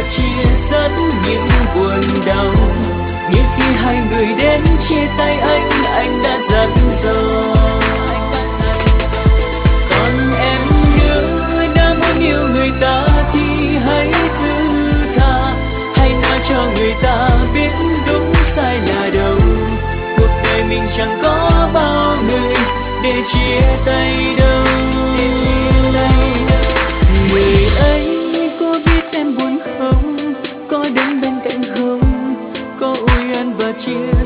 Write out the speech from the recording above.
chia rất những buồn đau. Nhưng khi hai người đến chia tay anh đã rất rồi. Còn em nữa đã muốn yêu người ta thì hãy thứ tha, hãy nói cho người ta biết đúng sai là đâu. Cuộc đời mình chẳng có bao người để chia tay đâu. Người ấy có biết em buồn không, có đứng bên cạnh không, có ôi ăn và chia